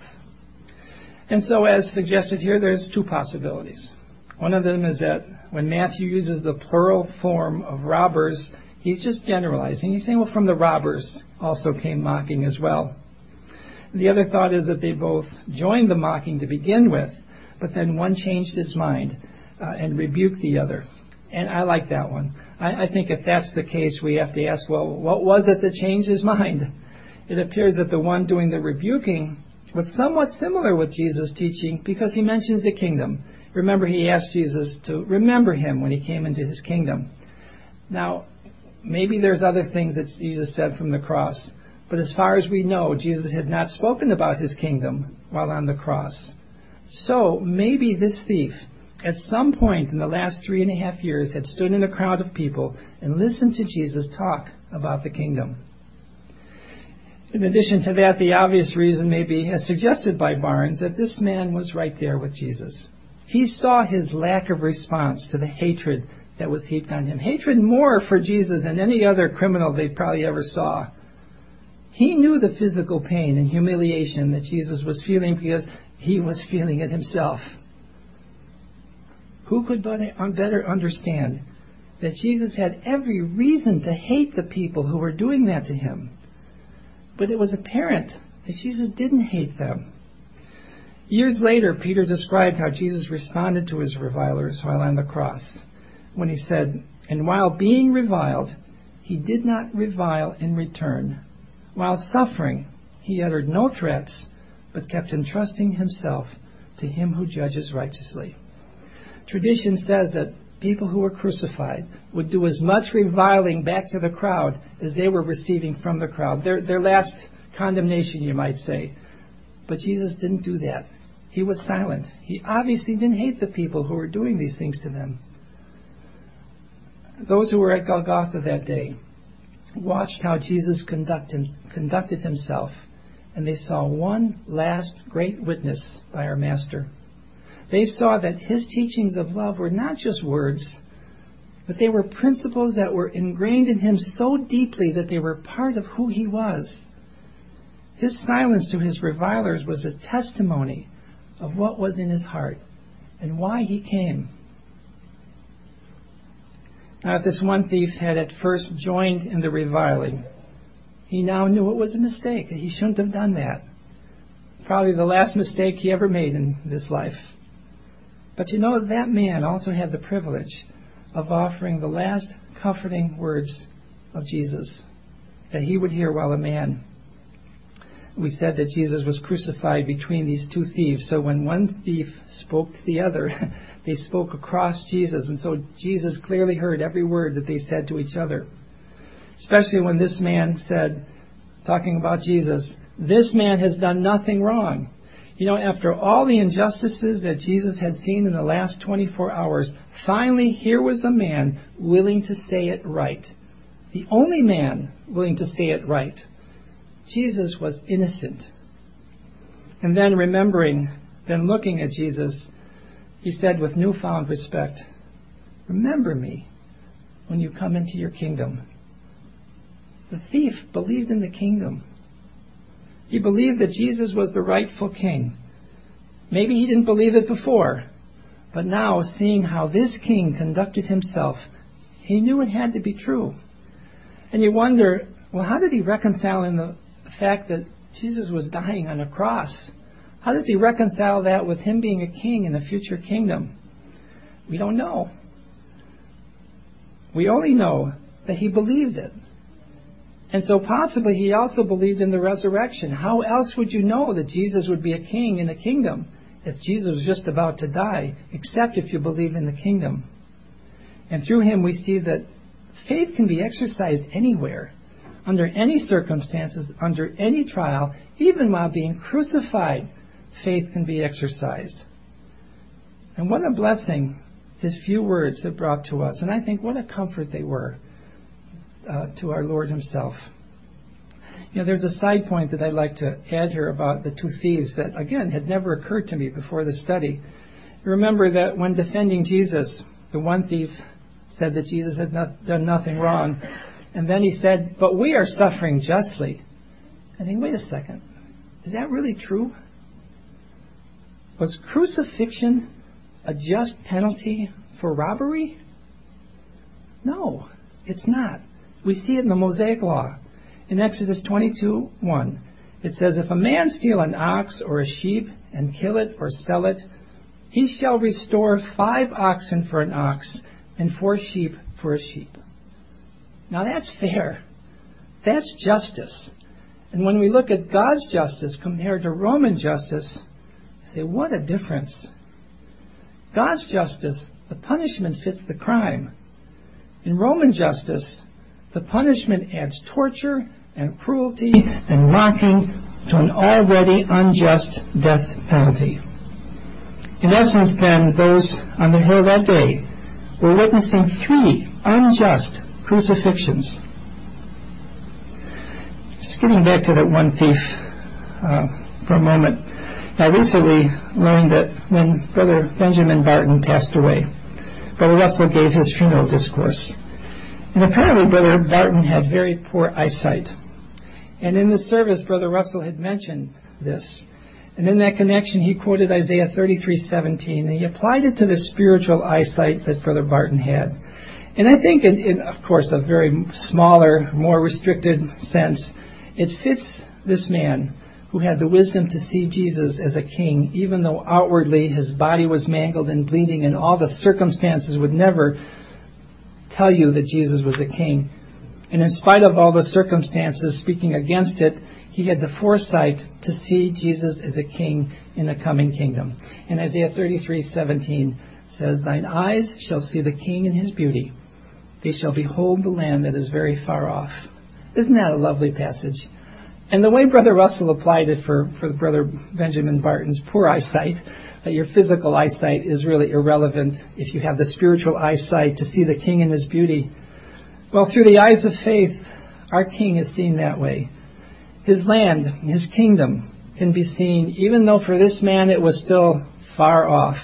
And so, as suggested here, there's two possibilities. One of them is that when Matthew uses the plural form of robbers, he's just generalizing. He's saying, well, from the robbers also came mocking as well. The other thought is that they both joined the mocking to begin with, but then one changed his mind and rebuked the other. And I like that one. I think if that's the case, we have to ask, well, what was it that changed his mind? It appears that the one doing the rebuking was somewhat similar with Jesus' teaching because he mentions the kingdom. Remember, he asked Jesus to remember him when he came into his kingdom. Now, maybe there's other things that Jesus said from the cross, but as far as we know, Jesus had not spoken about his kingdom while on the cross. So maybe this thief at some point in the last 3.5 years, had stood in a crowd of people and listened to Jesus talk about the kingdom. In addition to that, the obvious reason may be, as suggested by Barnes, that this man was right there with Jesus. He saw his lack of response to the hatred that was heaped on him. Hatred more for Jesus than any other criminal they probably ever saw. He knew the physical pain and humiliation that Jesus was feeling because he was feeling it himself. Who could better understand that Jesus had every reason to hate the people who were doing that to him? But it was apparent that Jesus didn't hate them. Years later, Peter described how Jesus responded to his revilers while on the cross, when he said, "And while being reviled, he did not revile in return. While suffering, he uttered no threats, but kept entrusting himself to him who judges righteously." Tradition says that people who were crucified would do as much reviling back to the crowd as they were receiving from the crowd. Their last condemnation, you might say. But Jesus didn't do that. He was silent. He obviously didn't hate the people who were doing these things to them. Those who were at Golgotha that day watched how Jesus conducted himself, and they saw one last great witness by our Master. They saw that his teachings of love were not just words, but they were principles that were ingrained in him so deeply that they were part of who he was. His silence to his revilers was a testimony of what was in his heart and why he came. Now, if this one thief had at first joined in the reviling, he now knew it was a mistake, that he shouldn't have done that. Probably the last mistake he ever made in this life. But you know, that man also had the privilege of offering the last comforting words of Jesus that he would hear while a man. We said that Jesus was crucified between these two thieves. So when one thief spoke to the other, they spoke across Jesus. And so Jesus clearly heard every word that they said to each other. Especially when this man said, talking about Jesus, "This man has done nothing wrong." You know, after all the injustices that Jesus had seen in the last 24 hours, finally here was a man willing to say it right. The only man willing to say it right. Jesus was innocent. And then looking at Jesus, he said with newfound respect, "Remember me when you come into your kingdom." The thief believed in the kingdom. He believed that Jesus was the rightful king. Maybe he didn't believe it before, but now, seeing how this king conducted himself, he knew it had to be true. And you wonder, well, how did he reconcile in the fact that Jesus was dying on a cross? How does he reconcile that with him being a king in a future kingdom? We don't know. We only know that he believed it. And so possibly he also believed in the resurrection. How else would you know that Jesus would be a king in a kingdom if Jesus was just about to die, except if you believe in the kingdom? And through him we see that faith can be exercised anywhere, under any circumstances, under any trial, even while being crucified, faith can be exercised. And what a blessing his few words have brought to us. And I think what a comfort they were to our Lord himself. You know, there's a side point that I'd like to add here about the two thieves that, again, had never occurred to me before the study. Remember that when defending Jesus, the one thief said that Jesus had done nothing wrong. And then he said, "But we are suffering justly." I think, wait a second. Is that really true? Was crucifixion a just penalty for robbery? No, it's not. We see it in the Mosaic Law. In Exodus 22:1, it says, "If a man steal an ox or a sheep and kill it or sell it, he shall restore 5 oxen for an ox and 4 sheep for a sheep." Now that's fair. That's justice. And when we look at God's justice compared to Roman justice, we say, what a difference. God's justice, the punishment fits the crime. In Roman justice, the punishment adds torture and cruelty and mocking to an already unjust death penalty. In essence, then, those on the hill that day were witnessing 3 unjust crucifixions. Just getting back to that one thief for a moment. I recently learned that when Brother Benjamin Barton passed away, Brother Russell gave his funeral discourse. And apparently Brother Barton had very poor eyesight. And in the service, Brother Russell had mentioned this. And in that connection, he quoted Isaiah 33:17, and he applied it to the spiritual eyesight that Brother Barton had. And I think, in of course, a very smaller, more restricted sense, it fits this man who had the wisdom to see Jesus as a king, even though outwardly his body was mangled and bleeding, and all the circumstances would never tell you that Jesus was a king. And in spite of all the circumstances speaking against it, he had the foresight to see Jesus as a king in the coming kingdom. And Isaiah 33:17 says, "Thine eyes shall see the king in his beauty. They shall behold the land that is very far off." Isn't that a lovely passage? And the way Brother Russell applied it for Brother Benjamin Barton's poor eyesight, that your physical eyesight is really irrelevant if you have the spiritual eyesight to see the king in his beauty. Well, through the eyes of faith, our king is seen that way. His land, his kingdom, can be seen, even though for this man it was still far off.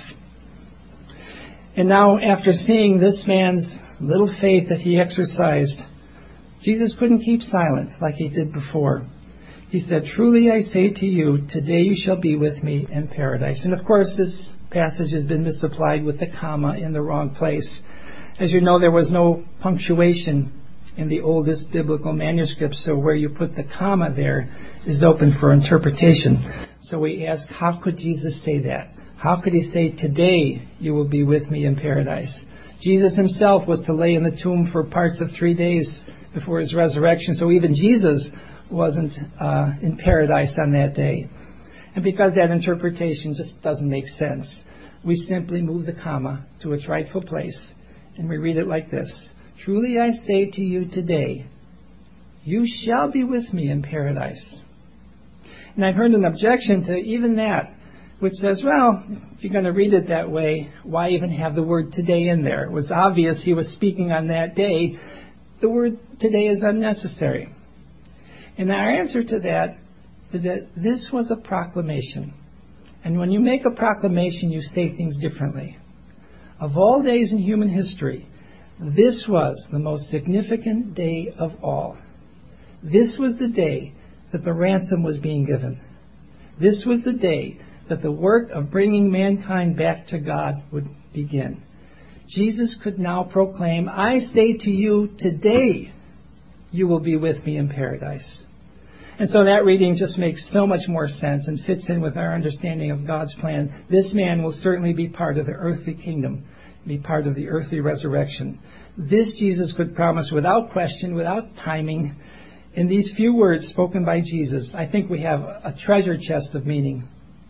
And now, after seeing this man's little faith that he exercised, Jesus couldn't keep silent like he did before. He said, "Truly I say to you, today you shall be with me in paradise." And of course, this passage has been misapplied with the comma in the wrong place. As you know, there was no punctuation in the oldest biblical manuscripts, so where you put the comma there is open for interpretation. So we ask, how could Jesus say that? How could he say, "Today you will be with me in paradise"? Jesus himself was to lay in the tomb for parts of 3 days before his resurrection, so even Jesus wasn't in paradise on that day. And because that interpretation just doesn't make sense, we simply move the comma to its rightful place, and we read it like this: "Truly I say to you today, you shall be with me in paradise." And I've heard an objection to even that, which says, well, if you're going to read it that way, why even have the word "today" in there? It was obvious he was speaking on that day. The word "today" is unnecessary. And our answer to that is that this was a proclamation. And when you make a proclamation, you say things differently. Of all days in human history, this was the most significant day of all. This was the day that the ransom was being given. This was the day that the work of bringing mankind back to God would begin. Jesus could now proclaim, "I say to you, today you will be with me in paradise." And so that reading just makes so much more sense and fits in with our understanding of God's plan. This man will certainly be part of the earthly kingdom, be part of the earthly resurrection. This Jesus could promise without question, without timing. In these few words spoken by Jesus, I think we have a treasure chest of meaning.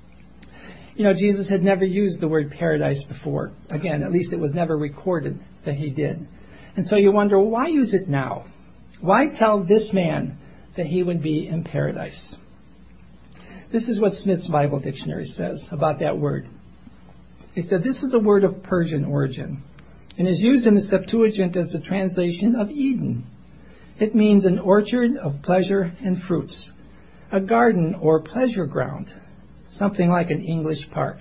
You know, Jesus had never used the word paradise before. Again, at least it was never recorded that he did. And so you wonder, why use it now? Why tell this man that he would be in paradise? This is what Smith's Bible Dictionary says about that word. It said this is a word of Persian origin and is used in the Septuagint as the translation of Eden. It means an orchard of pleasure and fruits, a garden or pleasure ground, something like an English park.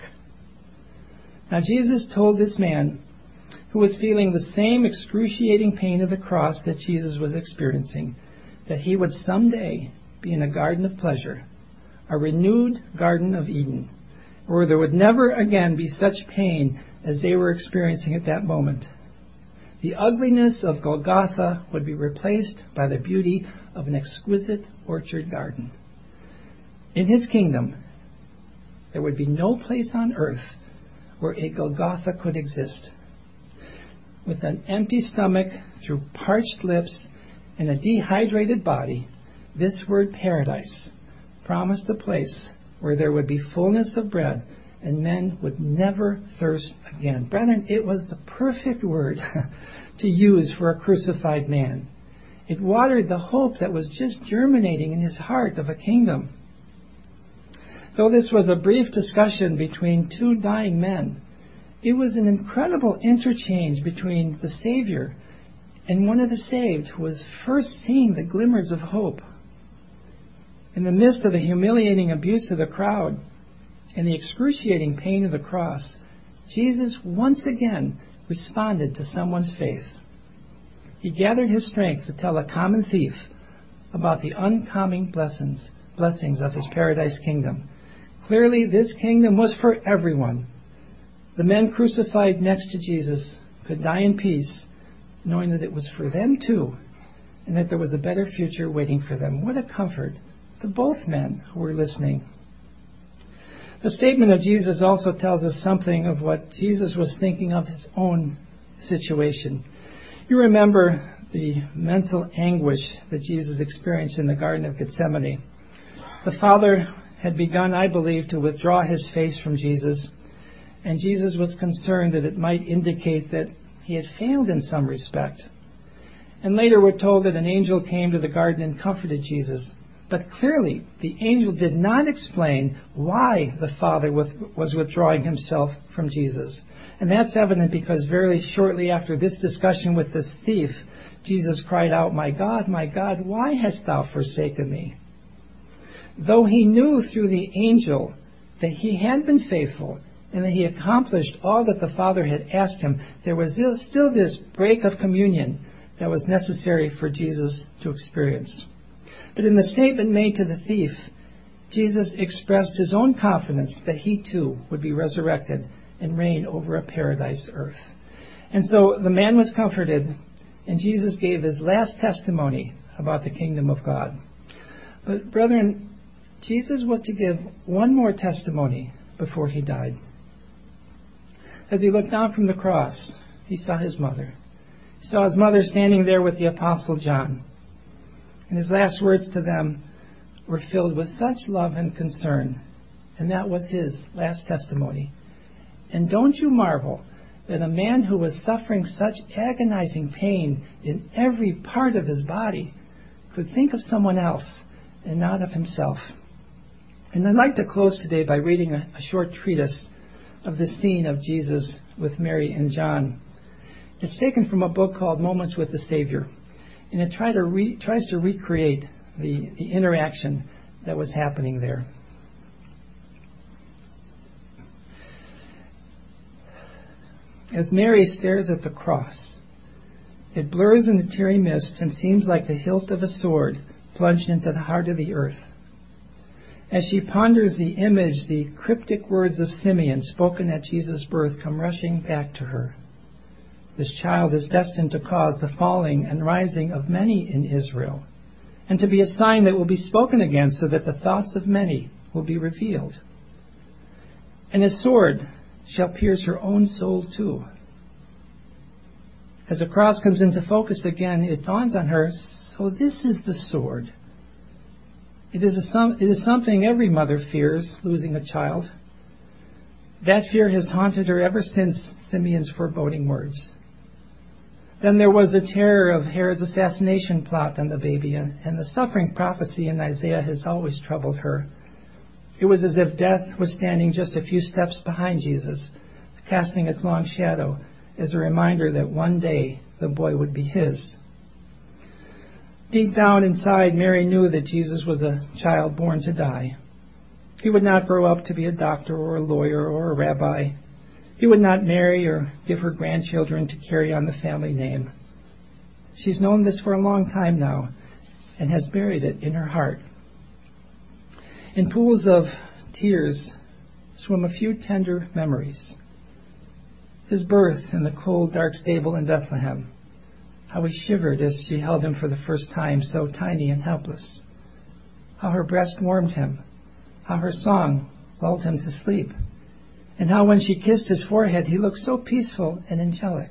Now Jesus told this man, who was feeling the same excruciating pain of the cross that Jesus was experiencing, that he would someday be in a garden of pleasure, a renewed Garden of Eden, where there would never again be such pain as they were experiencing at that moment. The ugliness of Golgotha would be replaced by the beauty of an exquisite orchard garden. In his kingdom, there would be no place on earth where a Golgotha could exist. With an empty stomach, through parched lips, and a dehydrated body, this word paradise promised a place where there would be fullness of bread and men would never thirst again. Brethren, it was the perfect word to use for a crucified man. It watered the hope that was just germinating in his heart of a kingdom. Though this was a brief discussion between two dying men, it was an incredible interchange between the Savior and one of the saved who was first seeing the glimmers of hope. In the midst of the humiliating abuse of the crowd and the excruciating pain of the cross, Jesus once again responded to someone's faith. He gathered his strength to tell a common thief about the uncommon blessings of his paradise kingdom. Clearly, this kingdom was for everyone. The men crucified next to Jesus could die in peace, knowing that it was for them too, and that there was a better future waiting for them. What a comfort to both men who were listening. The statement of Jesus also tells us something of what Jesus was thinking of his own situation. You remember the mental anguish that Jesus experienced in the Garden of Gethsemane. The Father had begun, I believe, to withdraw his face from Jesus, and Jesus was concerned that it might indicate that he had failed in some respect. And later we're told that an angel came to the garden and comforted Jesus. But clearly, the angel did not explain why the Father was withdrawing himself from Jesus. And that's evident because very shortly after this discussion with this thief, Jesus cried out, my God, why hast thou forsaken me?" Though he knew through the angel that he had been faithful and that he accomplished all that the Father had asked him, there was still this break of communion that was necessary for Jesus to experience. But in the statement made to the thief, Jesus expressed his own confidence that he too would be resurrected and reign over a paradise earth. And so the man was comforted, and Jesus gave his last testimony about the kingdom of God. But brethren, Jesus was to give one more testimony before he died. As he looked down from the cross, he saw his mother. He saw his mother standing there with the Apostle John. And his last words to them were filled with such love and concern. And that was his last testimony. And don't you marvel that a man who was suffering such agonizing pain in every part of his body could think of someone else and not of himself. And I'd like to close today by reading a short treatise of the scene of Jesus with Mary and John. It's taken from a book called Moments with the Savior. And it tries to recreate the interaction that was happening there. As Mary stares at the cross, it blurs in the teary mist and seems like the hilt of a sword plunged into the heart of the earth. As she ponders the image, the cryptic words of Simeon spoken at Jesus' birth come rushing back to her. This child is destined to cause the falling and rising of many in Israel, and to be a sign that will be spoken against so that the thoughts of many will be revealed. And his sword shall pierce her own soul too. As the cross comes into focus again, it dawns on her, so this is the sword. It is something every mother fears, losing a child. That fear has haunted her ever since Simeon's foreboding words. Then there was the terror of Herod's assassination plot on the baby, and the suffering prophecy in Isaiah has always troubled her. It was as if death was standing just a few steps behind Jesus, casting its long shadow as a reminder that one day the boy would be his. Deep down inside, Mary knew that Jesus was a child born to die. He would not grow up to be a doctor or a lawyer or a rabbi. He would not marry or give her grandchildren to carry on the family name. She's known this for a long time now and has buried it in her heart. In pools of tears swim a few tender memories. His birth in the cold, dark stable in Bethlehem. How he shivered as she held him for the first time, so tiny and helpless. How her breast warmed him. How her song lulled him to sleep. And how when she kissed his forehead, he looked so peaceful and angelic.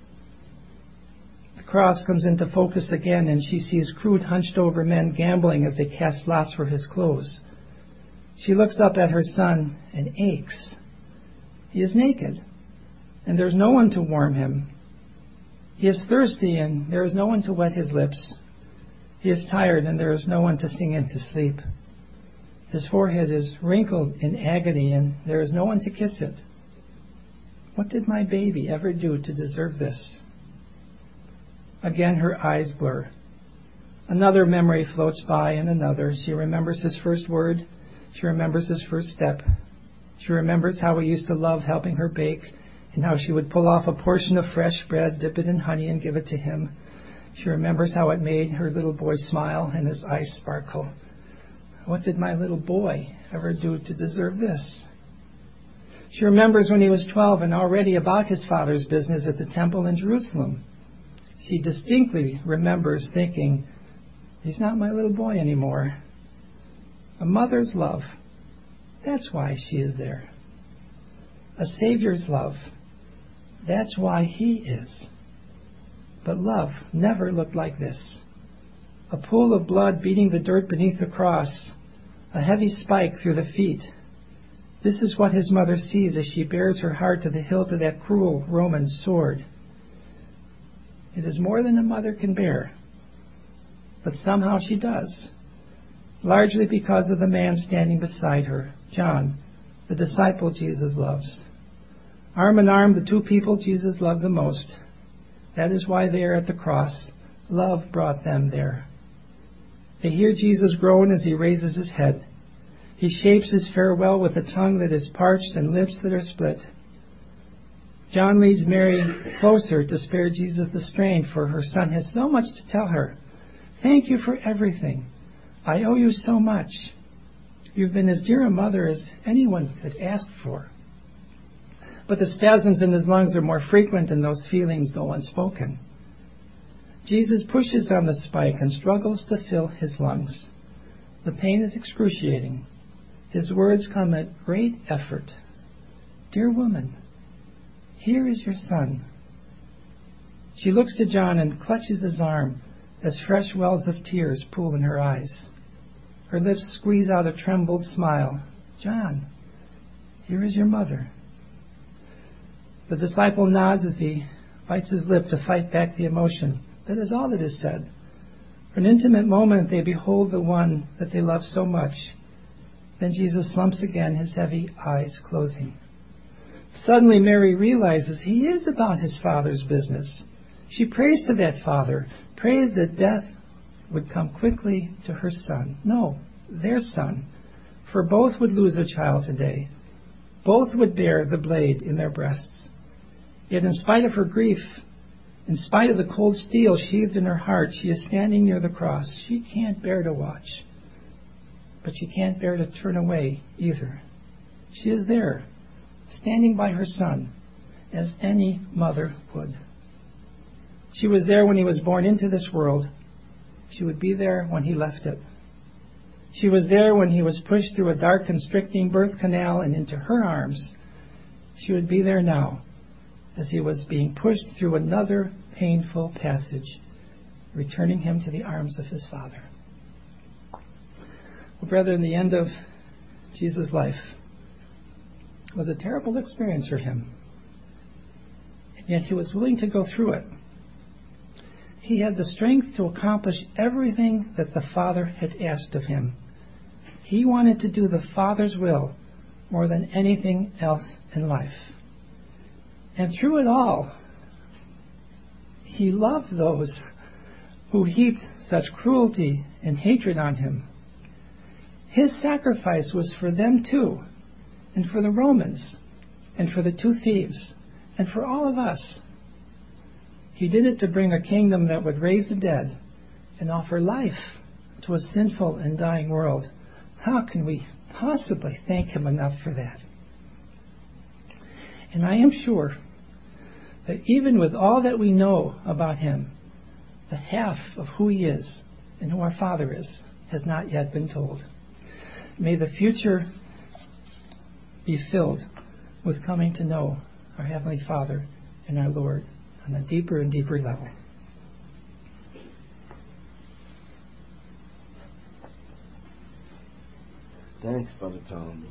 The cross comes into focus again, and she sees crude, hunched-over men gambling as they cast lots for his clothes. She looks up at her son and aches. He is naked, and there's no one to warm him. He is thirsty, and there is no one to wet his lips. He is tired, and there is no one to sing him to sleep. His forehead is wrinkled in agony, and there is no one to kiss it. What did my baby ever do to deserve this? Again, her eyes blur. Another memory floats by, and another. She remembers his first word. She remembers his first step. She remembers how he used to love helping her bake, and how she would pull off a portion of fresh bread, dip it in honey, and give it to him. She remembers how it made her little boy smile and his eyes sparkle. What did my little boy ever do to deserve this? She remembers when he was 12 and already about his father's business at the temple in Jerusalem. She distinctly remembers thinking, he's not my little boy anymore. A mother's love, that's why she is there. A Savior's love, that's why he is. But love never looked like this. A pool of blood beating the dirt beneath the cross, a heavy spike through the feet. This is what his mother sees as she bears her heart to the hilt of that cruel Roman sword. It is more than a mother can bear, but somehow she does, largely because of the man standing beside her, John, the disciple Jesus loves. Arm in arm, the two people Jesus loved the most. That is why they are at the cross. Love brought them there. They hear Jesus groan as he raises his head. He shapes his farewell with a tongue that is parched and lips that are split. John leads Mary closer to spare Jesus the strain, for her son has so much to tell her. Thank you for everything. I owe you so much. You've been as dear a mother as anyone could ask for. But the spasms in his lungs are more frequent and those feelings go unspoken. Jesus pushes on the spike and struggles to fill his lungs. The pain is excruciating. His words come at great effort. Dear woman, here is your son. She looks to John and clutches his arm as fresh wells of tears pool in her eyes. Her lips squeeze out a trembled smile. John, here is your mother. The disciple nods as he bites his lip to fight back the emotion. That is all that is said. For an intimate moment, they behold the one that they love so much. Then Jesus slumps again, his heavy eyes closing. Suddenly, Mary realizes he is about his Father's business. She prays to that Father, prays that death would come quickly to her son. No, their son. For both would lose a child today. Both would bear the blade in their breasts. Yet in spite of her grief, in spite of the cold steel sheathed in her heart, she is standing near the cross. She can't bear to watch. But she can't bear to turn away either. She is there, standing by her son, as any mother would. She was there when he was born into this world. She would be there when he left it. She was there when he was pushed through a dark, constricting birth canal and into her arms. She would be there now, as he was being pushed through another painful passage, returning him to the arms of his Father. Well, brethren, the end of Jesus' life was a terrible experience for him. And yet he was willing to go through it. He had the strength to accomplish everything that the Father had asked of him. He wanted to do the Father's will more than anything else in life. And through it all, he loved those who heaped such cruelty and hatred on him. His sacrifice was for them too, and for the Romans, and for the two thieves, and for all of us. He did it to bring a kingdom that would raise the dead and offer life to a sinful and dying world. How can we possibly thank him enough for that? And I am sure that even with all that we know about him, the half of who he is and who our Father is has not yet been told. May the future be filled with coming to know our Heavenly Father and our Lord on a deeper and deeper level. Thanks, Brother Tom.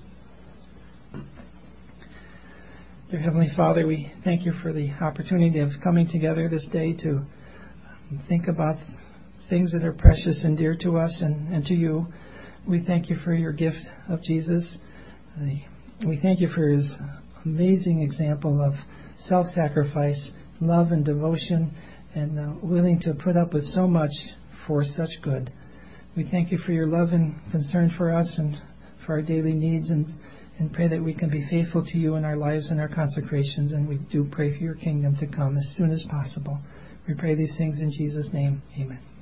Dear Heavenly Father, we thank you for the opportunity of coming together this day to think about things that are precious and dear to us and to you. we thank you for your gift of Jesus. We thank you for his amazing example of self-sacrifice, love and devotion, and willing to put up with so much for such good. We thank you for your love and concern for us and for our daily needs, and pray that we can be faithful to you in our lives and our consecrations, and we do pray for your kingdom to come as soon as possible. We pray these things in Jesus' name. Amen.